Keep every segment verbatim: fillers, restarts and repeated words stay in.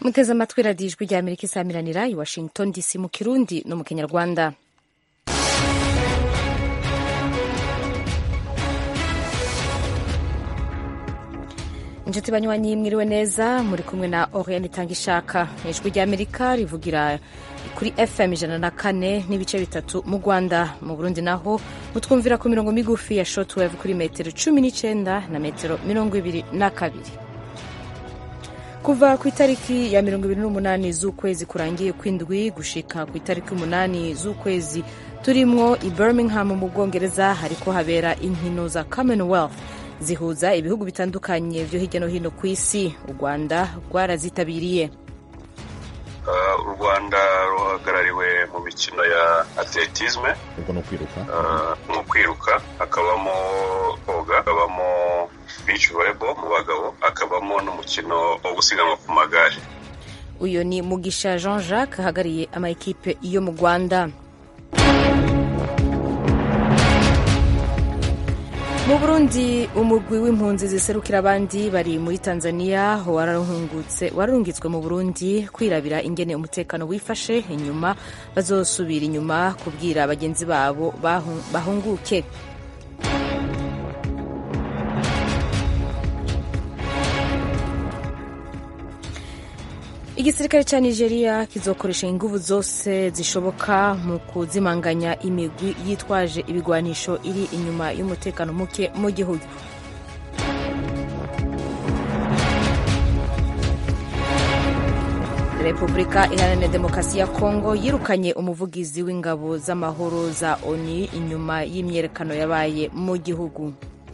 muteze amatwi radiyo ijwi rya amerika isamiranira i washington dc mu kirundi no mu kinyarwanda. inshuti banywanyi mwiriwe neza, muri kumwe na Oriane Itangishaka. ijwi rya amerika rivugira kuri fm ijana na kane n'ibice bitatu mu Rwanda. Mu Burundi naho mutwumvira ku mirongo migufi ya shortwave kuri metero cumi n'icenda na metero mirongo ibiri na kabiri. Kuva ku itariki ya mirongo ibiri n'umunani z'ukwezi kurangiye kw'indwi gushika ku itariki umunani z'ukwezi turimwo i Birmingham mu Bwongereza hariko habera inkino za Commonwealth zihuza ibihugu bitandukanye vyo hirya no hino ku isi. U Rwanda rwarazitabiriye. Uh, u Rwanda ruhagarariwe mu mikino ya atletisme, ubwo no kwiruka, uh, mu kwiruka hakabamo koga, hakabamo beach volleyball mu bagabo, hakabamo n'umukino wo gusiganwa ku magare. Uyo ni Mugisha Jean Jacques ahagariye ama ekipe yo mu Rwanda. Mu Burundi umugwi w'impunzi ziserukira abandi bari muri Tanzania wararungitse wararungitswe mu Burundi kwirabira ingene umutekano wifashe, inyuma bazosubira inyuma kubwira bagenzi babo bahunguke. Igisirikare ca Nigeria kizokoresha inguvu zose zishoboka mu kuzimanganya imigwi yitwaje ibigwanisho iri inyuma y'umutekano muke mu gihugu. Repubulika Iharanira Demokarasi ya Kongo yirukanye umuvugizi w'ingabo z'amahoro za O N U inyuma y'imyerekano yabaye mu gihugu.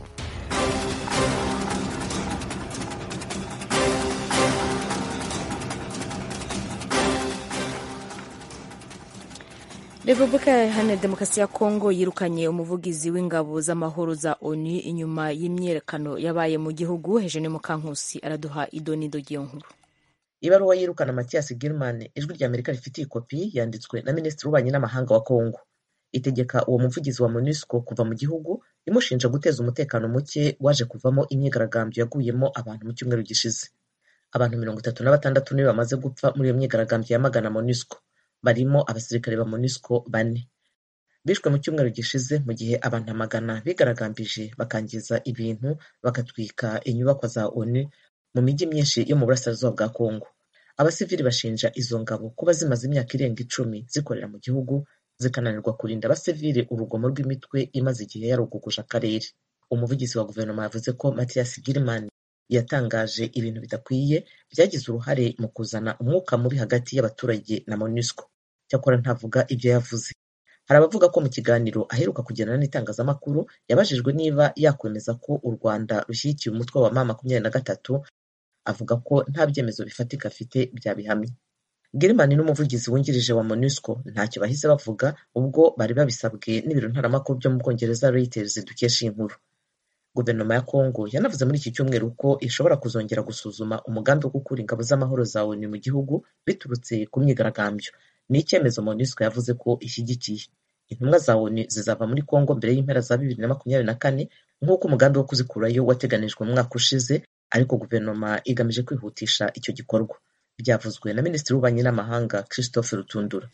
Repubulika Iharanira Demokarasi ya Kongo yirukanye umuvugizi w'ingabo z'amahoro za O N U inyuma y'imyerekano yabaye mu gihugu. Eugene Mukankusi araduha idonido ry'iyo nkuru. Ibaruwa yirukana Mathias Gilman ijwi rya Amerika rifitiye ikopi yanditswe na Minisitiri w'Ububanyi n'Amahanga wa Kongo. Itegeka uwo muvugizi wa MONUSCO kuva mu gihugu, imushinja guteza umutekano muke waje kuvamo imyigaragambyo yaguyemo abantu mu cyumweru gishize. Abantu mirongo itatu na batandatu nibo bamaze gupfa muri iyo myigaragambyo yamagana MONUSCO, barimo abasirikare ba MONUSCO bane. Bishwe mu cyumweru gishize mu gihe abantu amagana bigaragambije bakangiza ibintu bagatwika inyubakwa za O N U mu mijyi myinshi yo mu burasirazuba bwa Kongo. Abasivili bashinja izo ngabo kuba zimaze imyaka irenga icumi zikorera mu gihugu zikananirwa kurinda abasivili urugomo rw'imitwe imaze igihe yaruguguje akarere. Umuvugizi wa guverinoma yavuze ko Mathias Gilman yatangaje ibintu bidakwiye byagize uruhare mu kuzana umwuka mubi hagati y'abaturage na MONUSCO. Cyakora ntavuga ibyo yavuze. Hari abavuga ko mu kiganiro aheruka kugirana n'itangazamakuru yabajijwe niba yakwemeza ko u Rwanda rushyigikiye umutwe wa M makumyabiri na gatatu, avuga ko nta byemezo bifatika afite byabihamye. Gilman n'umuvugizi wungirije wa MONUSCO ntacyo bahise bavuga ubwo bari babisabwe n'ibiro ntaramakuru byo mu Bwongereza Reuters dukesha inkuru. Guverinoma ya Kongo yanavuze muri iki cyumweru ko ishobora kuzongera gusuzuma umugambi wo gukura ingabo z'amahoro za O N U mu gihugu biturutse ku myigaragambyo. Ni icyemezo MONUSCO yavuze ko ishyigikiye. Intumwa za O N U zizava muri Kongo mbere y'impera za bibiri na makumyabiri na kane nk'uko umugambi wo kuzikurayo wateganijwe mu mwaka ushize, ariko guverinoma igamije kwihutisha icyo gikorwa. Byavuzwe na Minisitiri w'Ububanyi n'Amahanga Christophe Rutundura.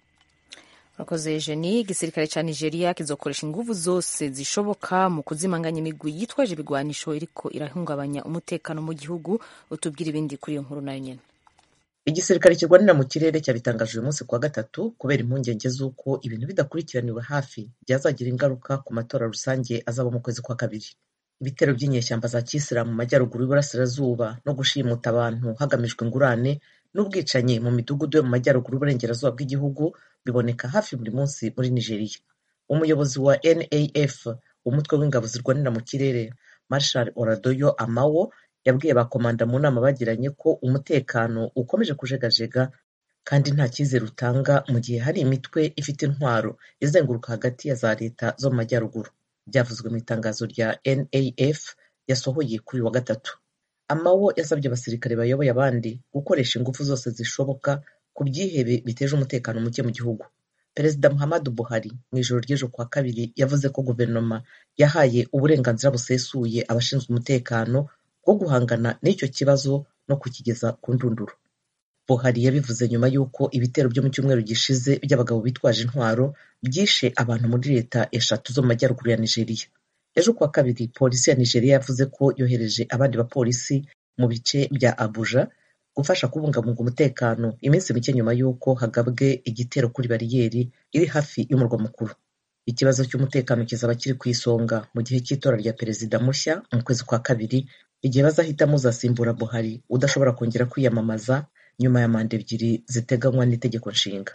Murakoze Eugenie. Igisirikare ca Nigeria kizokoresha inguvu zose zishoboka mu kuzimanganya imigwi yitwaje ibigwanisho iriko irahungabanya umutekano mu gihugu. Utubwira ibindi kuri iyo nkuru nayo nyene. Igisirikare kirwanira mu kirere cyabitangaje uyu munsi kuwa gatatu kubera impungenge z'uko ibintu bidakurikiraniwe hafi byazagira ingaruka ku matora rusange azaba mu kwezi kwa kabiri. Ibitero by'inyeshyamba za Kisilamu mu majyaruguru y'Uburasirazuba no gushimuta abantu hagamijwe ingurane n'ubwicanyi mu midugudu yo mu majyaruguru y'uburengerazuba bw'igihugu biboneka hafi buri munsi muri Nigeria. Umuyobozi wa N A F, umutwe w'ingabo zirwanira mu kirere, Marshal Oladoyo Amawo, yabwiye ba komanda mu nama bagiranye ko umutekano ukomeje kujegajega kandi nta cyizere utanga mu gihe hari imitwe ifite intwaro izenguruka hagati ya za leta zo mu majyaruguru. Byavuzwe mu itangazo rya N A F yasohoye kuri wa gatatu. Amawo yasabye abasirikare bayoboye abandi gukoresha ingufu zose zishoboka ku byihebe biteje umutekano muke mu gihugu. Perezida Muhammadu Buhari mu ijoro ry'ejo kwa kabiri yavuze ko guverinoma yahaye uburenganzira busesuye abashinzwe umutekano bwo guhangana n'icyo kibazo no kukigeza ku ndunduro. Buhari yabivuze nyuma y'uko ibitero byo mu cyumweru gishize by'abagabo bitwaje intwaro byishe abantu muri leta eshatu zo mu majyaruguru ya Nigeria. Ejo kuwa kabiri polisi ya Nigeria yavuze ko yohereje abandi bapolisi mu bice bya Abuja gufasha kubungabunga umutekano iminsi mike nyuma y'uko hagabwe igitero kuri bariyeri iri hafi y'umurwa mukuru. Ikibazo cy'umutekano kizaba kiri ku isonga mu gihe cy'itora rya perezida mushya mu kwezi kwa kabiri, igihe bazahitamo uzasimbura Buhari udashobora kongera kwiyamamaza nyuma ya manda ebyiri ziteganywa n'itegeko nshinga.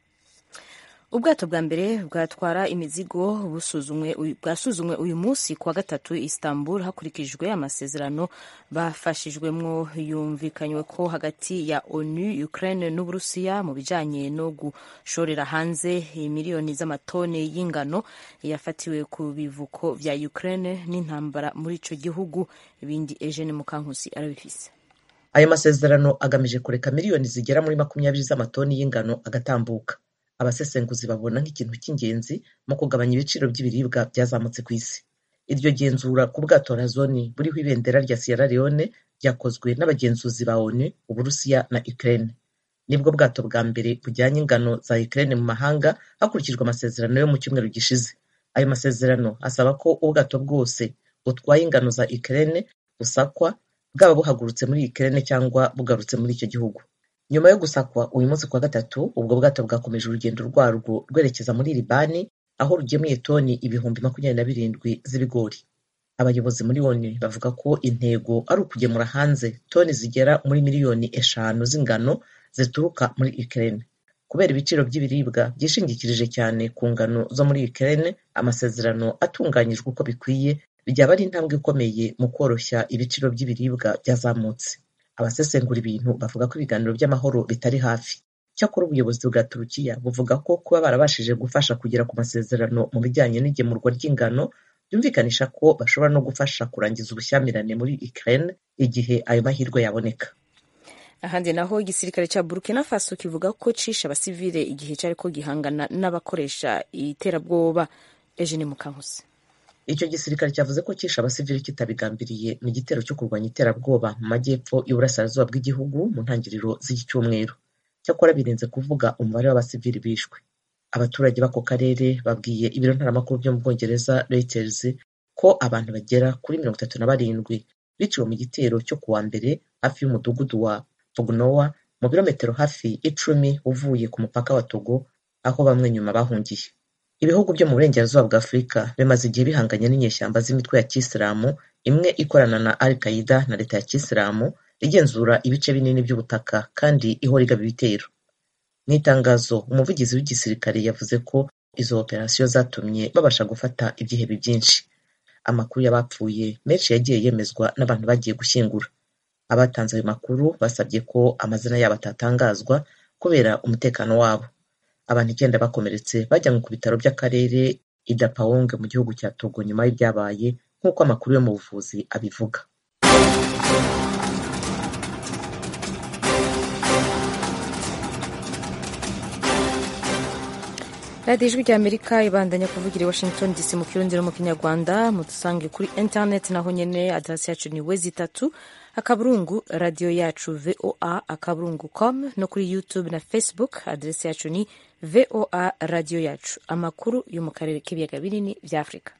Ubwato bwa mbere bwatwara imizigo bwasuzumwe uyu munsi kuwa gatatu Istanbul hakurikijwe amasezerano bafashijwemwo yumvikanywe ko hagati ya ONU, Ukraine n'Uburusiya mu bijanye no gushorera hanze miliyoni z'amatone y'ingano yafatiwe ku bivuko vya Ukraine n'intambara muri ico gihugu. Ibindi Eugene Mukankusi arabifise. Ayo masezerano agamije kureka miliyoni zigera muri makumyabiri z'amatoni y'ingano agatambuka. Abasesenguzi babona nk'ikintu cy'ingenzi mu kugabanya ibiciro by'ibiribwa byazamutse ku isi. Iryo genzura ku bwato Razoni buriho ibendera rya Sierra Leone ryakozwe n'abagenzuzi ba ONU, Uburusiya na Ukraine. Nibwo bwato bwa mbere bujyanye ingano za Ukraine mu mahanga hakurikijwe amasezerano yo mu cyumweru gishize. Ayo masezerano asaba ko ubwato bwose butwaye ingano za Ukraine busakwa, bwaba buhagurutse muri Ukraine cyangwa bugarutse muri icyo gihugu. Nyuma yo gusakwa uyu munsi kwa gatatu, ubwo bwato bwakomeje urugendo rwarwo rwerekeza muri Libani aho rugemuye toni ibihumbi makumyabiri na birindwi z'ibigori. Abayobozi muri ONU bavuga ko intego ari ukugemura hanze toni zigera muri miliyoni eshanu z'ingano zituruka muri Ukraine. Kubera ibiciro by'ibiribwa byishingikirije cyane ku ngano zo muri Ukraine, amasezerano atunganyijwe uko bikwiye byaba ari intambwe ikomeye mu koroshya ibiciro by'ibiribwa byazamutse. Abasesengura ibintu bavuga ko ibiganiro by'amahoro bitari hafi. Cyakora ubuyobozi bwa Turukiya buvuga ko kuba barabashije gufasha kugera ku masezerano mu bijyanye n'igemurwa ry'ingano byumvikanisha ko bashobora no gufasha kurangiza ubushyamirane muri Ukraine igihe ayo mahirwe yaboneka. Ahandi naho igisirikare cya Burkina Faso kivuga ko cisha abasivile igihe cyariko gihangana n'abakoresha iterabwoba. Eugene Mukankusi. Icyo gisirikare cyavuze ko cyishe abasivili kitabigambiriye mu gitero cyo kurwanya iterabwoba mu majyepfo y'uburasirazuba bw'igihugu mu ntangiriro z'iki cyumweru. Cyakora birinze kuvuga umubare w'abasivili bishwe. Abaturage b'ako karere babwiye ibiro ntaramakuru byo mu Bwongereza Reuters ko abantu bagera kuri mirongo itatu na barindwi biciwe mu gitero cyo kuwa mbere hafi y'umudugudu wa Fognoa mu birometero hafi icumi uvuye ku mupaka wa Togo, aho bamwe nyuma bahungiye. Ibihugu byo mu burengerazuba bwa Afurika bimaze igihe bihanganye n'inyeshyamba z'imitwe ya Kisilamu, imwe ikorana na Al-Qaeda na leta ya Kisilamu igenzura ibice binini by'ubutaka kandi ihora igaba ibitero. Mu itangazo, umuvugizi w'igisirikare yavuze ko izo operasiyo zatumye babasha gufata ibyihebe byinshi. Amakuru y'abapfuye menshi yagiye yemezwa n'abantu bagiye gushyingura. Abatanze ayo makuru basabye ko amazina yabo atatangazwa kubera umutekano wabo. Abantu icyenda bakomeretse bajyanywe ku bitaro by'akarere i Dapaong mu gihugu cya Togo nyuma y'ibyabaye, nk'uko amakuru yo mu buvuzi abivuga. radiyo ijwi ry'Amerika ibandanya kuvugira i Washington D C mu kirundi no mu kinyarwanda. Mudusange kuri internet naho nyene, aderesi yacu ni wezi itatu akaburungu radiyo yacu voa akaburungu com, no kuri YouTube na Facebook aderesi yacu ni voa radiyo yacu. Amakuru yo mu karere k'ibiyaga binini vya Afrika.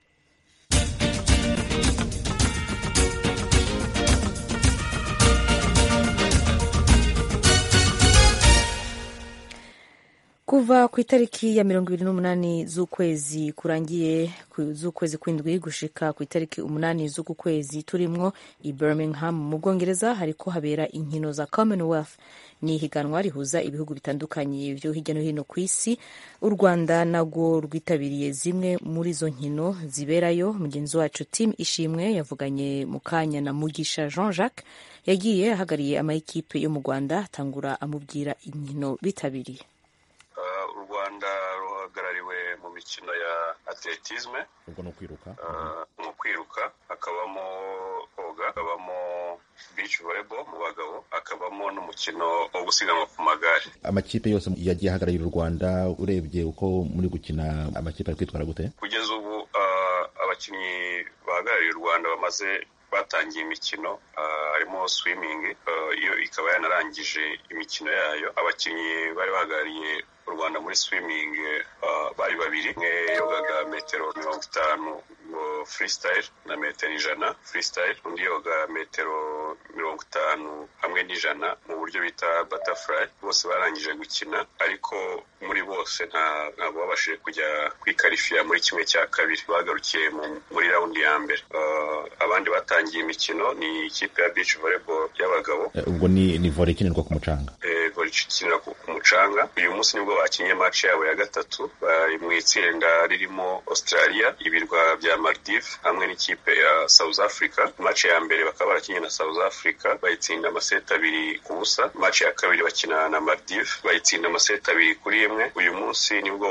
Kuva ku itariki ya mirongo ibiri n'umunani z'ukwezi kurangiye z'ukwezi kw'indwi gushika ku itariki umunani z'uku kwezi turimwo i Birmingham mu Bwongereza hariko habera inkino za Commonwealth. Ni higanwa rihuza ibihugu bitandukanye byo hirya no hino ku isi. U Rwanda nagwo rwitabiriye zimwe muri zo nkino ziberayo. Mugenzi wacu Tim Ishimwe yavuganye mu kanya na Mugisha Jean Jacques yagiye ahagariye amayikipe yo mu Rwanda, atangura amubwira inkino bitabiriye. U Rwanda ruhagarariwe mu mikino ya atletisme, ubwo no kwiruka mu kwiruka hakabamo koga, hakabamo beach volleyball mu bagabo, hakabamo n'umukino wo gusiganwa ku magare. Amakipe yose yagiye ahagararira u Rwanda, urebye uko muri gukina amakipe ari kwitwara gute? Kugeza ubu uh, abakinnyi bahagarariye u Rwanda bamaze batangiye imikino uh, harimo swimming, iyo ikaba yanarangije imikino yayo. Abakinnyi bari bahagarariye u Rwanda muri swimming uh, bari babiri, umwe yogaga metero mirongo itanu freestyle na metero ijana freestyle, undi yoga metero mirongo itanu hamwe n'ijana mu buryo bita butterfly. Bose barangije gukina, ariko muri bose nta ntabwo babashije kujya kwikarifiya muri kimwe cya kabiri, bagarukiye muri raundi ya mbere. Uh, abandi batangiye imikino ni ikipe ya beach volleyball y'abagabo. Ubwo ni ni volley ikinirwa ku mucanga. Eh, volley ikinirwa ku mucanga. Uyu munsi nibwo bakinye match yabo ya gatatu, bari mu itsinda ririmo Australia, ibirwa bya Maldives hamwe n'ikipe ya South Africa. Match ya mbere bakaba barakinye na South Africa, bayitsinda amaseti abiri ku busa. Match ya kabiri bakina na Maldives, bayitsinda amaseti abiri kuri imwe. Uyu munsi nibwo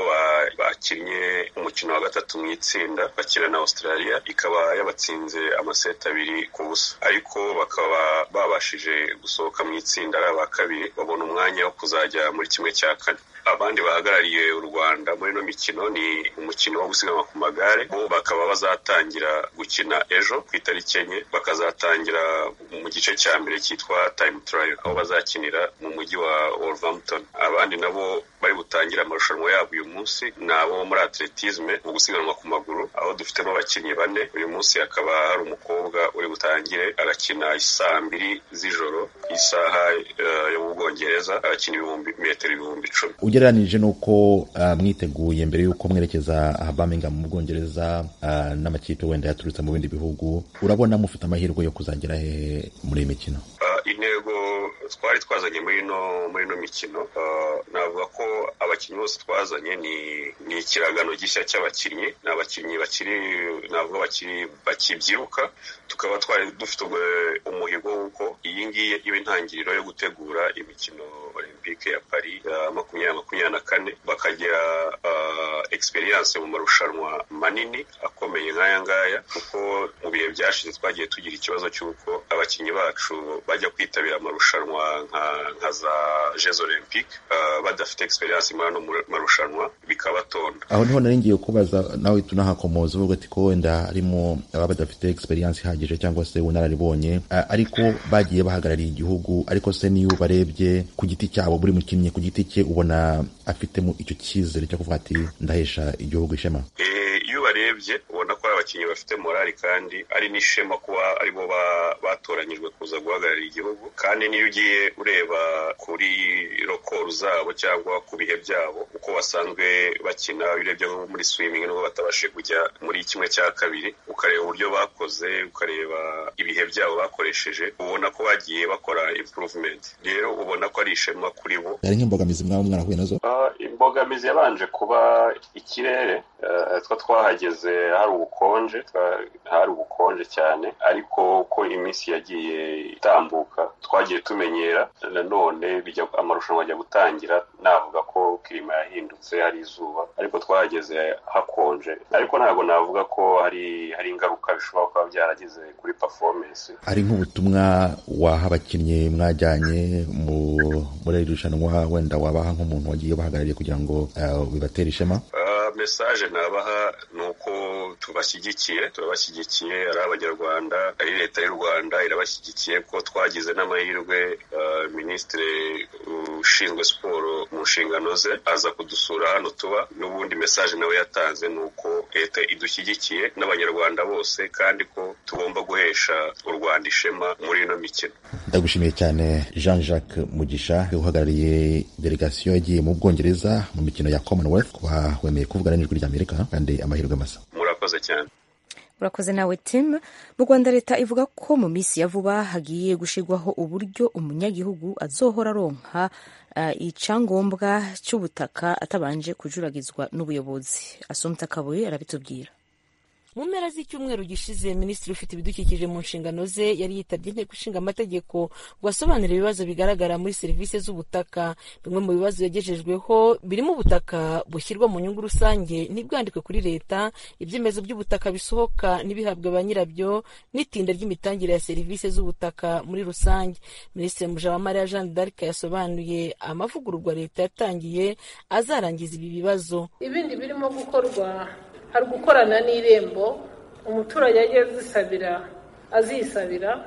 bakinye umukino wa gatatu mu itsinda, bakina na Australia, ikaba yabatsinze amaseti abiri ku busa, ariko bakaba babashije gusohoka mu itsinda ari aba kabiri, babona umwanya wo kuzajya muri kimwe cya kane. Abandi bahagarariye u Rwanda muri no mikino ni umukino wo gusiganwa ku magare, bo bakaba bazatangira gukina ejo ku itariki enye, bakazatangira mu gice cya mbere cyitwa time trial, aho bazakinira mu mujyi wa Wolverhampton. Abandi nabo bari butangira amarushanwa yabo uyu munsi nabo muri atletisme, mu gusiganwa ku maguru, aho dufitemo abakinnyi bane. Uyu munsi hakaba hari umukobwa uri butangire arakina isaa mbiri z'ijoro isaha uh, yo mu Bwongereza, arakina ibihumbi metero ibihumbi icumi. Ugereranije nuko uh, mwiteguye mbere yuko mwerekeza aha Birmingham mu Bwongereza uh, n'amakipe wenda yaturutse mu bindi bihugu, urabona mufite amahirwe yo kuzagera he muri imikino? Uh, intego twari twazanye muri no muri no mikino, uh, navuga ko abakinnyi bose twazanye ni ni ikiragano gishya cy'abakinnyi, n'abakinnyi bakiri navuga bakiri bakibyiruka. Tukaba twari dufite umuhigo wuko iyi ngiye iba intangiriro yo gutegura imikino Olympique ya Paris ya makumyabiri makumyabiri na kane, bakagira uh, experience mu marushanwa manini akomeye nk'aya ngaya, kuko mu bihe byashize twagiye tugira ikibazo cy'uko abakinnyi bacu bajya kwitabira amarushanwa nka nka za Jeux Olympiques uh, badafite experience muri no marushanwa, bikabatonda. Aho niho nari ngiye kubaza nawe tunahakomoza uvuga ati ko wenda harimo aba badafite experience ihagije cyangwa se unararibonye, uh, ariko bagiye bahagarariye igihugu. Ariko se niyo barebye ku giti cyabo, buri mukinnyi ku giti cye ubona afitemo icyo cyizere cyo kuvuga ati ndahesha igihugu ishema? Eh, iyo barebye ubona ko abakinnyi bafite morali kandi ari n'ishema kuba aribo batoranyijwe kuza guhagararira igihugu. Kandi niyo ugiye ureba kuri rokoro zabo cyangwa ku bihe byabo uko basanzwe bakina, urebye nko muri swimming nubwo batabashe kujya muri kimwe cya kabiri, ukareba uburyo bakoze, ukareba ibihe byabo bakoresheje, ubona ko bagiye bakora improvement. Rero ubona ko ari ishema kuri bo. Hari nk'imbogamizi mwaba mwarahuye nazo? Uh, imbogamizi yabanje kuba ikirere. Uh, twa twahageze hari ubukonje, hari ubukonje cyane, ariko ko iminsi yagiye itambuka twagiye tumenyera. Nanone bijya amarushanwa ajya gutangira, navuga ko kirima yahindutse, hari izuba, ariko twahageze hakonje. Ariko ntabwo navuga ko hari hari ingaruka bishobora kuba byaragize kuri performance. Ari nk'ubutumwa waha abakinnyi mwajyanye mu muri irushanwa, wenda wabaha nk'umuntu wagiye bahagarariye kugira ngo uh, bibatere ishema? Uh, message nabaha nuko tubashyigikiye tubashyigikiye ari abanyarwanda, ari leta y'u Rwanda irabashyigikiye, ko twagize n'amahirwe uh, ministre ushinzwe siporo mu nshingano ze aza kudusura hano tuba. N'ubundi message nawe yatanze nuko leta idushyigikiye n'abanyarwanda bose, kandi ko tugomba guhesha u Rwanda ishema muri ino mikino. Ndagushimiye cyane Jean Jacques Mugisha, uhagarariye delegation yagiye mu Bwongereza mu mikino ya Commonwealth, kuba wemeye kuvugana n'ijwi ry'Amerika, kandi amahirwe masa. Murakoze cyane. Urakoze nawe Tim. Mu Rwanda leta ivuga ko mu minsi ya vuba hagiye gushirwaho uburyo umunyagihugu azohora aronka uh, icyangombwa cy'ubutaka atabanje kujuragizwa n'ubuyobozi. Assumpta Kabuye arabitubwira. Mu mpera z'icyumweru gishize, minisitiri ufite ibidukikije mu nshingano ze yari yitabye inteko ishinga amategeko ngo asobanure ibibazo bigaragara muri serivisi z'ubutaka. Bimwe mu bibazo yagejejweho birimo ubutaka bushyirwa mu nyungu rusange ntibwandikwe kuri leta, ibyemezo by'ubutaka bisohoka ntibihabwe ba nyirabyo, n'itinda ry'imitangire ya serivisi z'ubutaka muri rusange. Minisitiri Mujawamariya Jeanne d'Arc yasobanuye amavugururwa leta yatangiye azarangiza ibi bibazo. Ibindi birimo gukorwa hari gukorana n'irembo, umuturage agiye azisabira azisabira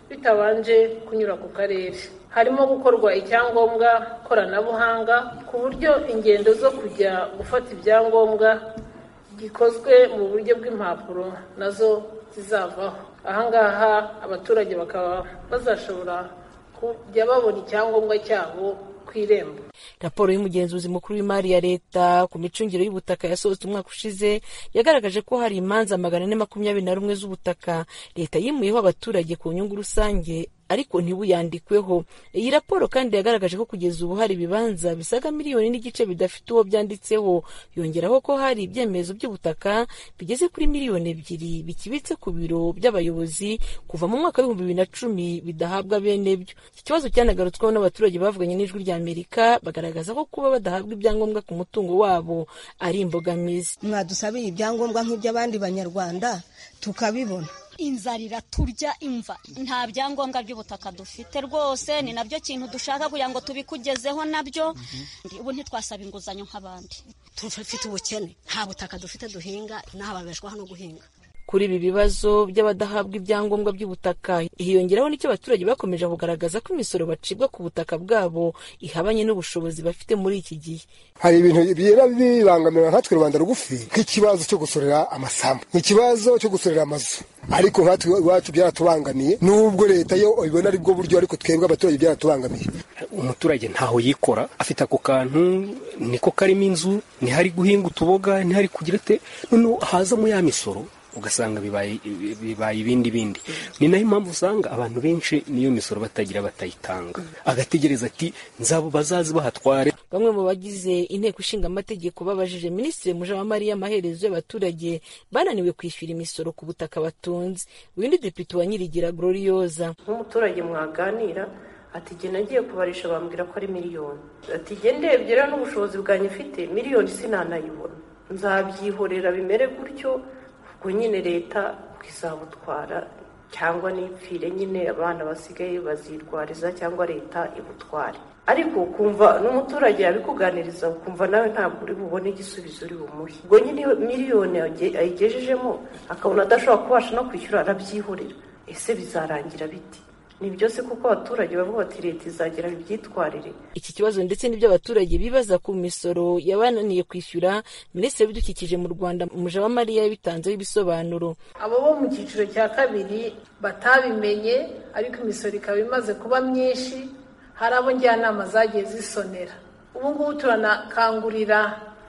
bitabanje kunyura ku karere. Harimo gukorwa icyangombwa koranabuhanga ku buryo ingendo zo kujya gufata ibyangombwa gikozwe mu buryo bw'impapuro nazo zizavaho. Ahangaha abaturage bakaba bazashobora kujya babona icyangombwa cyabo ku irembo. Raporo y'umugenzuzi mukuru w'imari ya leta ku micungire y'ubutaka yasohotse umwaka ushize yagaragaje ko hari imanza magana ane makumyabiri na rumwe z'ubutaka leta yimuyeho abaturage ku nyungu rusange ariko ntibuyandikweho. Iyi raporo kandi yagaragaje ko kugeza ubu hari ibibanza bisaga miliyoni n'igice bidafite uwo byanditseho, yongeraho ko hari ibyemezo by'ubutaka bigeze kuri miliyoni ebyiri bikibitse ku biro by'abayobozi kuva mu mwaka w'ibihumbi bibiri na cumi bidahabwa bene byo. Iki kibazo cyanagarutsweho n'abaturage bavuganye n'Ijwi ry'Amerika bagaragaza ko kuba badahabwa ibyangombwa ku mutungo wabo ari imbogamizi. Mwadusabiye ibyangombwa nk'iby'abandi banyarwanda tukabibona. Inzara iraturya imva, nta byangombwa by'ubutaka dufite rwose, ni nabyo kintu dushaka kugira ngo tubikugezeho nabyo. Ubu ntitwasaba inguzanyo nk'abandi, tufite ubukene, nta butaka dufite duhinga, n'ababeshwaho no guhinga. Kuri ibi bibazo by'abadahabwa ibyangombwa by'ubutaka hiyongeraho n'icyo abaturage bakomeje kugaragaza ko imisoro bacibwa ku butaka bwabo ihabanye n'ubushobozi bafite muri iki gihe. Hari ibintu bigera bibangamira nkatwe rubanda rugufi nk'ikibazo cyo gusorera amasambu, nk'ikibazo cyo gusorera amazu, ariko nkatwe iwacu byaratubangamiye, nubwo leta yo ibona ari bwo buryo, ariko twebwe abaturage byaratubangamiye. Umuturage ntaho yikora, afite ako kantu niko karimo inzu, ntihari guhinga utuboga, ntihari kugira te, none hazamo ya misoro ugasanga bibaye bibaye ibindi bindi. Ni nayo impamvu usanga abantu benshi niyo misoro batagira batayitanga, agategereza ati nzabo bazazi bahatware. Bamwe mu bagize inteko ishinga amategeko babajije Minisitiri Mujawamariya amaherezo y'abaturage bananiwe kwishyura imisoro ku butaka batunze. Uwindi Depite wa Nyirigira Gloriosa: nk'umuturage mwaganira ati jye nagiye kubarisha bambwira ko ari miliyoni, ati jye ndebye rero n'ubushobozi bwanjye mfite miliyoni sinanayibona, nzabyihorera bimere gutyo, ubwo nyine leta izabutwara cyangwa n'ipfire nyine abana basigaye bazirwariza cyangwa leta ibutware. Ariko ukumva n'umuturage yabikuganiriza ukumva nawe ntabwo uri bubone igisubizo uri bumuhe. Ubwo nyine miliyoni ayigejejemo akabona adashobora kubasha no kwishyura, arabyihorera. Ese bizarangira biti? Ni byose kuko abaturage bavuga ati leta izagera ibyitwarire. Iki kibazo ndetse n'ibyo abaturage bibaza ku misoro yabananiye kwishyura, Minisitiri w'Ibidukikije mu Rwanda Mujawamariya yabitanzeho ibisobanuro. Abo bo mu cyiciro cya kabiri batabimenye ariko imisoro ikaba imaze kuba myinshi, hari abo njyanama zagiye zisonera. Ubu ngubu turanakangurira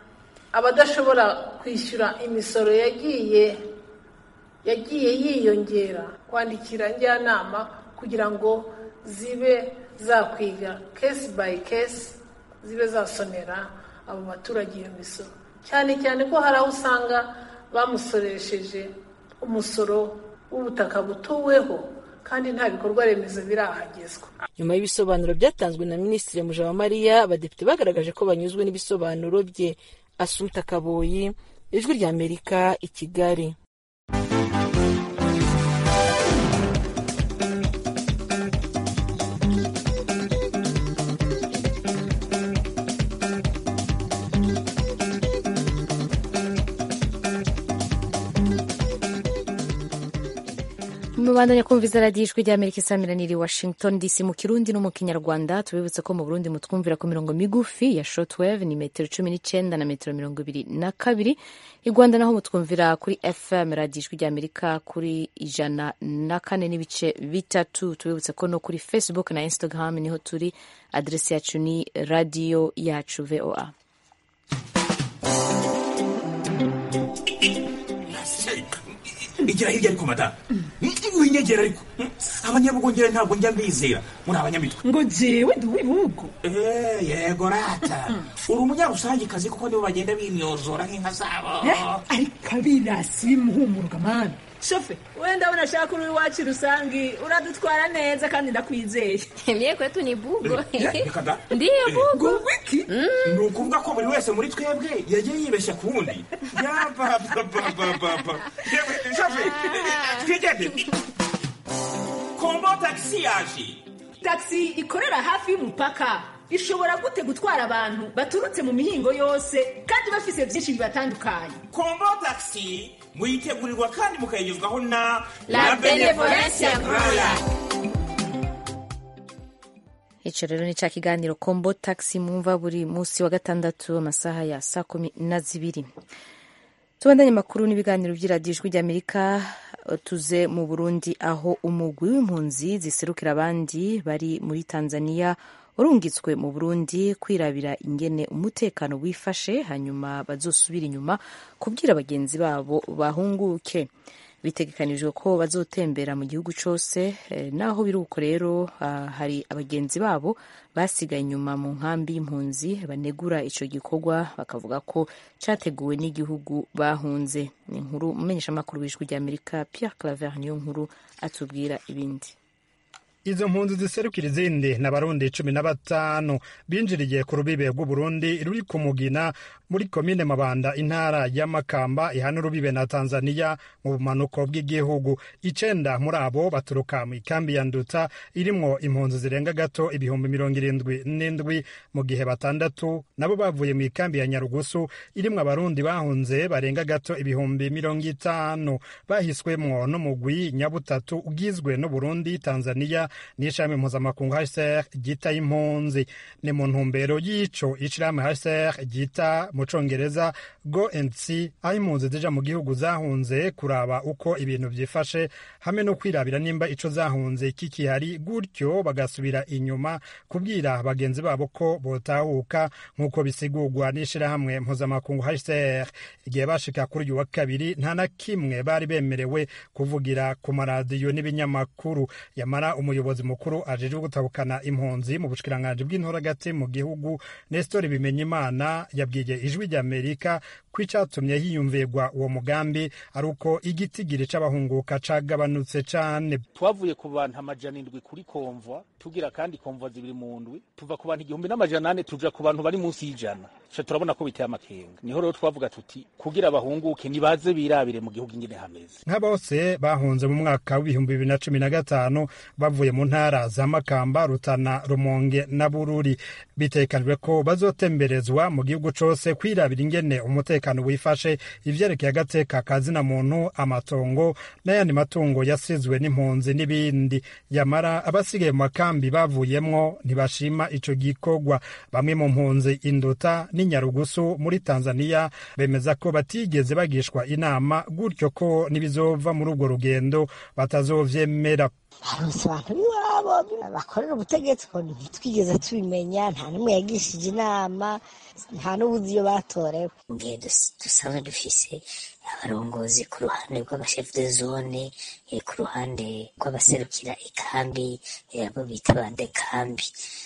abadashobora kwishyura imisoro yagiye yagiye yiyongera kwandikira njyanama kugira ngo zibe zakwiga case by case, zibe zasonera abo baturage iyo misoro, cyane cyane ko hari aho usanga bamusoresheje umusoro w'ubutaka butuweho kandi nta bikorwa remezo birahagezwa. Nyuma y'ibisobanuro byatanzwe na Minisitiri Mujawamariya, abadepite bagaragaje ko banyuzwe n'ibisobanuro bye. Assumpta Kaboyi, Ijwi ry'Amerika, i Kigali. Mubandanya kumviza radiyo Ijwi ry'Amerika isamiraniye Washington D C mu Kirundi no mu Kinyarwanda. Tubibutse ko mu Burundi mutwumvira ku mirongo migufi ya shortwave ni metero cumi n'icyenda na metero mirongo ibiri na kabiri. I Rwanda naho mutwumvira kuri F M radiyo Ijwi ry'Amerika kuri ijana na kane n'ibice bitatu. Tubibutse ko no kuri Facebook na Instagram niho turi, adresi yacu ni radiyo yacu V O A. Igira hirya ariko mata winyegera ariko abanyabugongera ntabwo njya mbizera muri abanyamitwe ngo jewe ndi wibugo. Eh yego rata uri umunyarusangi kazi kuko nibo bagenda bimyozora nk'inka zabo. Ariko abirasi bimuhumuruka mana. Shofe wenda unashaka uri wacu rusangi uradutwara neza kandi ndakwizeye. Mie kwetu ni bugo. Ndiyo bugo. Wiki ni ukuvuga ko buri wese muri twebwe yagiye yibeshya ku wundi. Yapapapapapa. Shofe twigende. Kombo taxi yaje. Taxi ikorera hafi y'umupaka ishobora gute gutwara abantu baturutse mu mihingo yose kandi bafise byinshi bibatandukanye. Kombo taxi muyitegurirwa kandi mukayigezwaho na La Benevolencia Royal. Ico rero ni ca kiganiro Kombo Taxi mwumva buri musi wa gatandatu amasaha ya saa kumi na zibiri. Tubandanye makuru n'ibiganiro vy'iradiyo Ijwi ry'Amerika. Tuze mu Burundi aho umugwi w'impunzi ziserukira abandi bari muri Tanzania urungitswe mu Burundi kwirabira ingene umutekano wifashe hanyuma bazosubira inyuma kubwira bagenzi babo bahunguke. Bitegekanijwe ko bazotembera mu gihugu cose, eh, naho biruko rero uh, hari abagenzi babo basigaye inyuma mu nkambi y'impunzi banegura ico gikorwa bakavuga ko categuwe n'igihugu bahunze. Ni inkuru umenyesha makuru w'Ijwi ry'Amerika Pierre Claver niyo nkuru atubwira ibindi. Izo mpunzi ziserukira izindi n'abarundi cumi na batanu binjiriye ku rubibe rw'Uburundi ruri ku Mugina muri komine Mabanda intara ya Makamba ihana urubibe na Tanzania mu bumanuko bw'igihugu. Icenda muri abo baturuka mu ikambi ya Nduta irimwo impunzi zirenga gato ibihumbi mirongo irindwi n'indwi mu gihe batandatu nabo bavuye mu ikambi ya Nyarugusu irimwo abarundi bahunze barenga gato ibihumbi mirongo itanu bahiswemwo n'umugwi nyabutatu ugizwe n'Uburundi, Tanzania n'ishami mpuzamakungu H C R ryita impunzi. Ni mu ntumbero y'ico ishirahamwe H C R ryita mu Congereza Go and See aho impunzi zija mu gihugu zahunze kuraba uko ibintu vyifashe hamwe no kwirabira nimba ico zahunze kikihari, gutyo bagasubira inyuma kubwira bagenzi babo ko botahuka nk'uko bisigurwa n'ishirahamwe mpuzamakungu H C R. Igihe bashika kuri uyu wa kabiri nta na kimwe bari bemerewe kuvugira ku maradiyo n'ibinyamakuru. Yamara umuyobozi mukuru ajejwe gutabukana impunzi mu bushikiranganje bw'intoragati mu gihugu Nestor Bimenyimana yabwiye Ijwi ry'Amerika ko icatumye hiyumvirwa uwo mugambi ari uko igitigiri c'abahunguka cagabanutse cane. Twavuye ku bantu amajana indwi kuri komvwa tugira kandi komvwa zibiri mu ndwi tuva ku bantu igihumbi n'amajana ane tuja ku bantu bari munsi y'ijana. Cyo turabona ko biteye amakenga. Niho rero twavuga tuti kugira abahunguke nibaze birabire mu gihugu ingene hameze. Nka bose bahunze mu mwaka w'ibihumbi bibiri na cumi na gatanu bavuye mu ntara za Makamba, Rutana, Rumonge na Bururi. Bitekanijwe ko bazotemberezwa mu gihugu cose kwirabira ingene umutekano wifashe, ivyerekeye agateka kazina muntu, amatongo n'ayandi matungo yasizwe n'impunzi n'ibindi. Yamara abasigaye mu makambi bavuyemwo ntibashima ico gikorwa. Bamwe mu mpunzi Induta n'Inyarugusu muri Tanzania bemeza ko batigeze bagishwa inama, gutyo ko nibizova muri urwo rugendo batazovyemera. Haronse abantu b'iwabo bakorera ubutegetsi ko ntitwigeze tubimenya, nta n'umwe yagishije inama, nta n'ubuzi iyo batorewe. Ngiye dusanzwe dufise abarongozi ku ruhande rw'abashef de zone, ku ruhande rw'abaserukira ikambi abo bita bande kambi.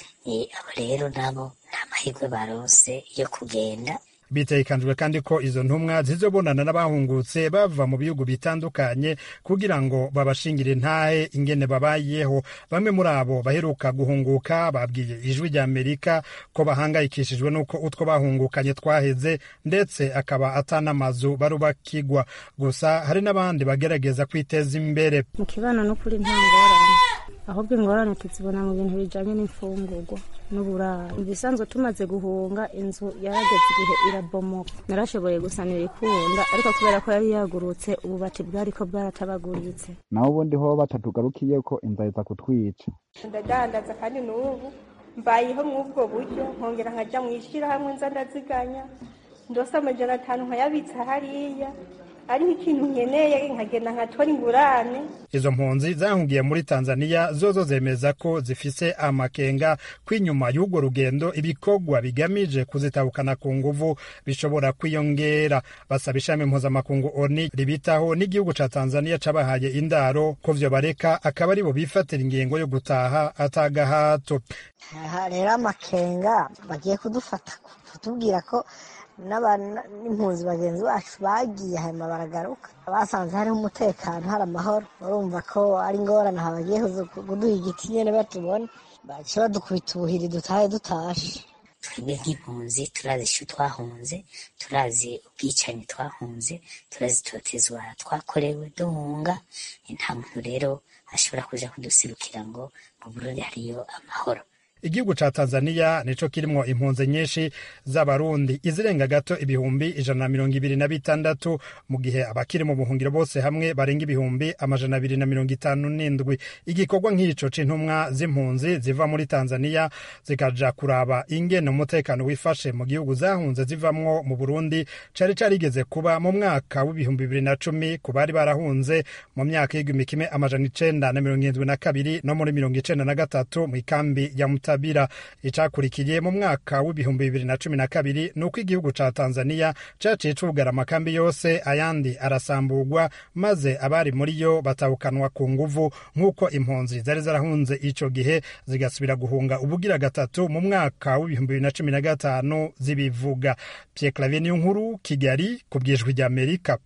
Abo rero nabo nta mahirwe baronse yo kugenda. Bitekanijwe kandi ko izo ntumwa zizobonana n'abahungutse bava mu bihugu bitandukanye kugira ngo babashingire intahe ingene babayeho. Bamwe muri abo baheruka guhunguka babwiye Ijwi ry'Amerika ko bahangayikishijwe n'uko utwo bahungukanye twaheze, ndetse akaba atanamazu barubakigwa. Gusa hari n'abandi bagerageza kwiteza imbere. Mu kibano no kuri nta ngorane, ahubwo ingorane tuzibona mu bintu bijanye n'imfungurwa n'uburaro. Ibisanzwe tumaze guhunga inzu yarageze igihe irabomoka, narashoboye gusanira ikunda, ariko kubera ko yari yagurutse ububati bwariko bwaratabaguritse. Naho ubundi ho batatugarukiye ko inzara iza kutwica. Ndadandaza kandi n'ubu mbayeho mw'ubwo buryo, nkongera nkaja mw'ishirahamwe nza ndaziganya, ndose amajana atanu nkayabitsa hariya, ari ikintu nkeneye nkagenda nkatora ingurane. Izo mpunzi zahungiye muri Tanzania zozo zemeza ko zifise amakenga kwinyuma y'urwo rugendo ibikorwa bigamije kuzitabukana ku nguvu bishobora kwiyongera. Basaba ishami mpuzamakungu O N U ribitaho n'igihugu ca Tanzania cabahaye indaro ko vyo bareka akaba aribo bifatira ingingo yo gutaha atagahato. Aha rero amakenga bagiye kudufata kutubwira ko n'impunzi bagenzi bacu bagiye hanyuma baragaruka, basanze hariho umutekano, hari amahoro. Urumva ko ari ingorane aha bagiye kuduha igiti nyene batubona, baca badukubita ubuhiri dutahe dutashe. Twebwe nk'impunzi turazi ico twahunze, turazi ubwicanyi twahunze, turazi itotezwa twakorewe duhunga. Nta muntu rero ashobora kuja kudusirukira ngo mu Burundi hariyo amahoro. igihugu ca Tanzania nico kirimwo impunzi nyinshi z'abarundi izirenga gato ibihumbi ijana na mirongo ibiri na bitandatu mu gihe abakiri mu buhungiro bose hamwe barenga ibihumbi amajana abiri na mirongo itanu n'indwi. Igikorwa nk'ico c'intumwa z'impunzi ziva muri Tanzania zikaja kuraba ingene umutekano wifashe mu gihugu zahunze zivamwo mu Burundi cari carigeze kuba mu mwaka w'ibihumbi bibiri na cumi ku bari barahunze mu myaka y'igihumbi kimwe amajana icenda na mirongo irindwi na kabiri no muri mirongo icenda na gatatu mu ikambi ya Mutabira. Icakurikiye mu mwaka w'ibihumbi bibiri na cumi na kabiri nuko igihugu ca Tanzania caciye cugara amakambi yose ayandi arasamburwa maze abari muri yo batahukanwa ku nguvu nk'uko impunzi zari zarahunze ico gihe zigasubira guhunga ubugira gatatu mu mwaka w'ibihumbi bibiri na cumi na gatanu zibivuga. Pierre Claver Niyonkuru, Kigali, ku bw'ijwi ry'Amerika.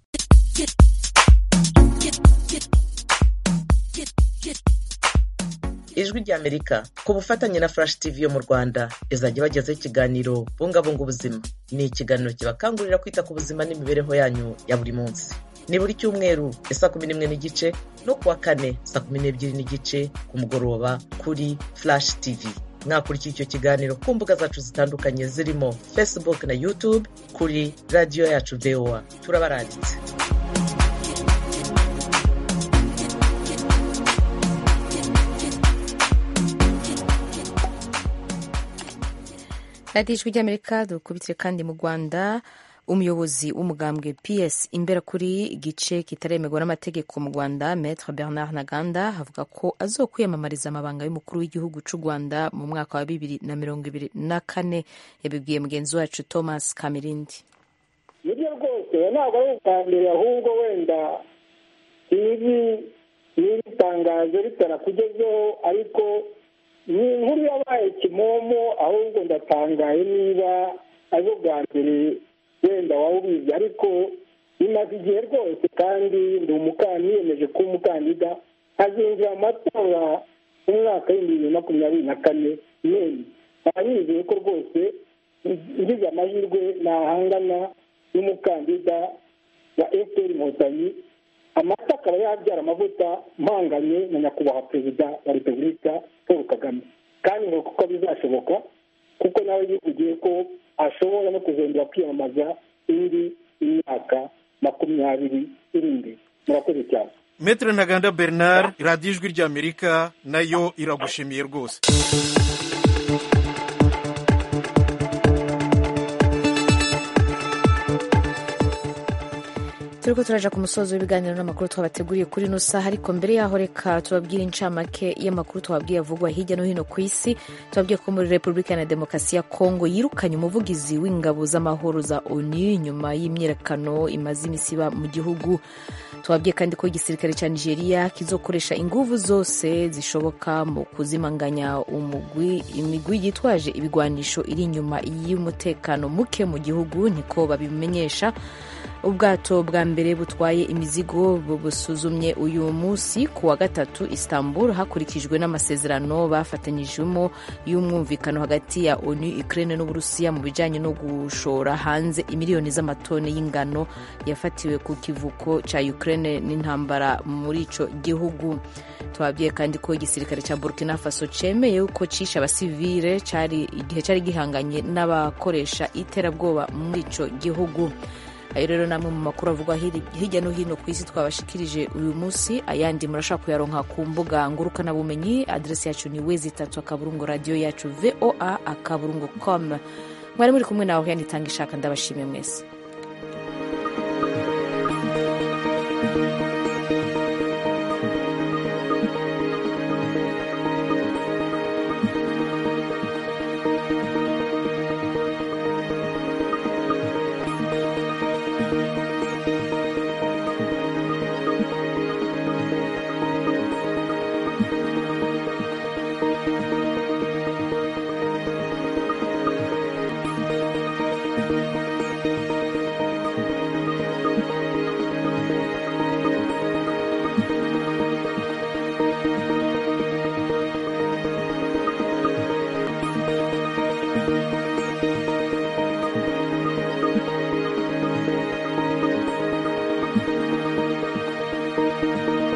Ijwi ry'Amerika ku bufatanye na Flash T V yo mu Rwanda izajya bagezaho ikiganiro bungabunga ubuzima. Ni ikiganiro kibakangurira kwita ku buzima n'imibereho yanyu ya buri munsi. Ni buri cyumweru saa kumi n'imwe n'igice no kuwa kane saa kumi n'ebyiri n'igice ku mugoroba kuri Flash T V. Mwakurikira icyo kiganiro ku mbuga zacu zitandukanye zirimo Facebook na YouTube kuri radio yacu V O A. Turabaranditse. radiyo ijwi ry'Amerika dukubitire kandi mu Rwanda. Umuyobozi w'umugambwe P S imbera kuri igice kitaremerwa n'amategeko mu Rwanda Maître Bernard Ntaganda avuga ko azokwiyamamariza amabanga y'umukuru w'igihugu c'u Rwanda mu mwaka wa bibiri na mirongo ibiri na kane. Yabibwiye mugenzi wacu Thomas Kamirindi. Nibyo rwose ntabwo ari ubwa mbere ahubwo wenda ibi n'iri tangazo ritarakugezeho ariko ni inkuru yabaye kimomo ahubwo ndatangaye niba ari ubwa mbere wenda waba ubizi ariko bimaze igihe rwose kandi ndi umukandida niyemeje kuba umukandida azinjira mu matora mu mwaka w'ibihumbi bibiri na makumyabiri na kane none abanyizeye ko rwose ngize amahirwe nahangana n'umukandida wa F P R Inkotanyi amata akaba yabyara amavuta mpanganye na nyakubahwa perezida wa repubulika Paul Kagame kandi ngo kuko bizashoboka kuko nawe yivugiye ko ashobora no kuzongera kwiyamamaza indi imyaka makumyabiri iri imbere. Murakoze cyane. Maître Ntaganda Bernard, radiyo ijwi ry'Amerika nayo iragushimiye rwose. turiko turaja ku musozo w'ibiganiro n'amakuru twabateguriye kuri ino saha, ariko mbere yaho reka tubabwire incamake y'amakuru twababwiye avugwa hirya no hino ku isi. Tubabwiye ko muri Repubulika ya Demokarasi ya Kongo yirukanye umuvugizi w'ingabo z'amahoro za ONU nyuma y'imyiyerekano imaze imisi iba mu gihugu. Tubabwiye kandi ko igisirikare cya Nigeria kizokoresha inguvu zose zishoboka mu kuzimanganya umugwi imigwi yitwaje ibigwanisho iri inyuma y'umutekano muke mu gihugu, niko babimenyesha. Ubwato bwa mbere butwaye imizigo busuzumye uyu munsi ku wa gatatu Istanbul hakurikijwe n'amasezerano bafatanyijemo y'umwumvikano hagati ya ONU, Ukraine n'Uburusiya mu bijanye no gushora hanze imiliyoni z'amatoni y'ingano yafatiwe ku kivuko ca Ukraine n'intambara muri ico gihugu. Twabwiye kandi ko igisirikare ca Burkina Faso cemeye ko cisha abasivile cari igihe cari gihanganye n'abakoresha iterabwoba muri ico gihugu. Ayo rero namwe mu makuru avugwa hirya no hino ku isi twabashikirije uyu munsi. Ayandi murashaka kuyaronka ku mbuga ngurukana bumenyi. Adresi yacu ni wezi tatu akaburungu radio yacu voa akaburungu com. Mwari muri kumwe nawe yanitanga ishaka, ndabashimiye mwese. Thank you.